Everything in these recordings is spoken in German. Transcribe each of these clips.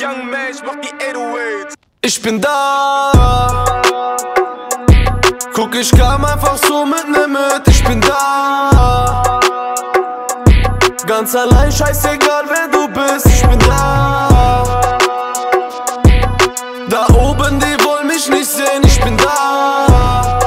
Young Man, ich mach die 808. Ich bin da. Guck, ich kam einfach so mit nem mit. Ich bin da. Ganz allein, scheißegal wer du bist. Ich bin da. Da oben, die wollen mich nicht sehen. Ich bin da.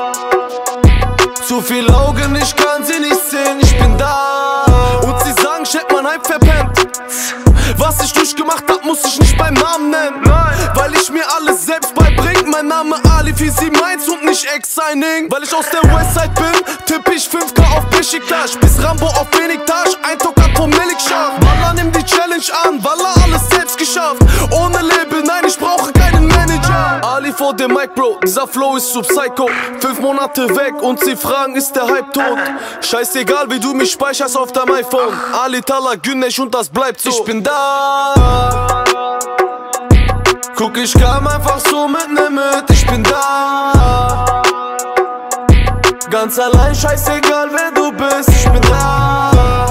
Zu viel Augen, ich kann sie nicht sehen. Ich bin da. Und sie sagen, ich hätt mein Hype verpennt. Was ich durchgemacht hab, muss ich nicht beim Namen nennen. Weil ich mir alles selbst beibring. Mein Name Ali, wie sie meins und nicht Ex-Signing. Weil ich aus der Westside bin, tipp ich 5K auf Besiktas. Bis Rambo auf Benigtage, ein Tokat vom Melikschach. Wallah, nimm die Challenge an, Wallah, alles selbst geschafft. Ohne Label, nein, ich brauche keinen Manager. Ali vor dem Mic, Bro, dieser Flow ist so psycho. 5 Monate weg und sie fragen, ist der Hype tot? Scheißegal, wie du mich speicherst auf deinem iPhone. Ali, Tala, Güneş und das bleibt so. Ich bin da. Guck, ich kam einfach so mit nem mit. Ich bin da. Ganz allein, scheißegal wer du bist. Ich bin da.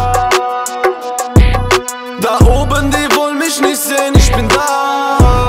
Da oben, die wollen mich nicht sehen. Ich bin da.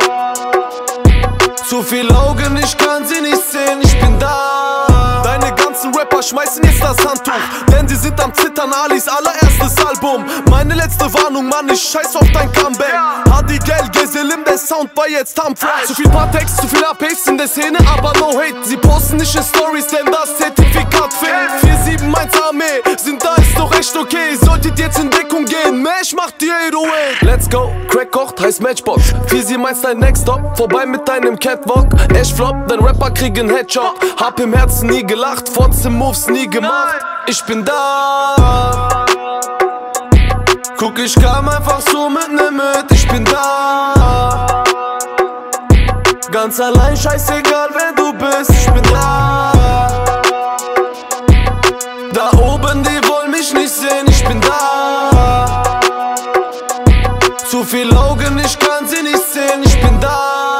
Zu viel Augen, ich kann sie nicht sehen. Ich bin da. Deine ganzen Rapper schmeißen jetzt das Handtuch, denn sie sind am Zittern, Alis allererstes Album. Meine letzte Warnung, Mann, ich scheiß auf dein Comeback. Hadi Gel, Geselim, der Sound war jetzt Humphrey. Zu viel Partex, zu viel APs in der Szene, aber no hate. Sie posten nicht in Stories, denn das Zertifikat fehlt. 471 Armee, sind da, ist doch echt okay. Solltet jetzt in Deckung gehen, Mesh macht die 808. Let's go, Crack kocht, heißt Matchbox. 471 dein Next Stop, vorbei mit deinem Catwalk. Ash flop, dein Rapper krieg einen Headshot. Hab im Herzen nie gelacht, Fotze Moves nie gemacht. Ich bin da. Guck, ich kam einfach so mit nem mit. Ich bin da. Ganz allein, scheißegal wer du bist. Ich bin da. Da oben, die wollen mich nicht sehen. Ich bin da. Zu viel Augen, ich kann sie nicht sehen. Ich bin da.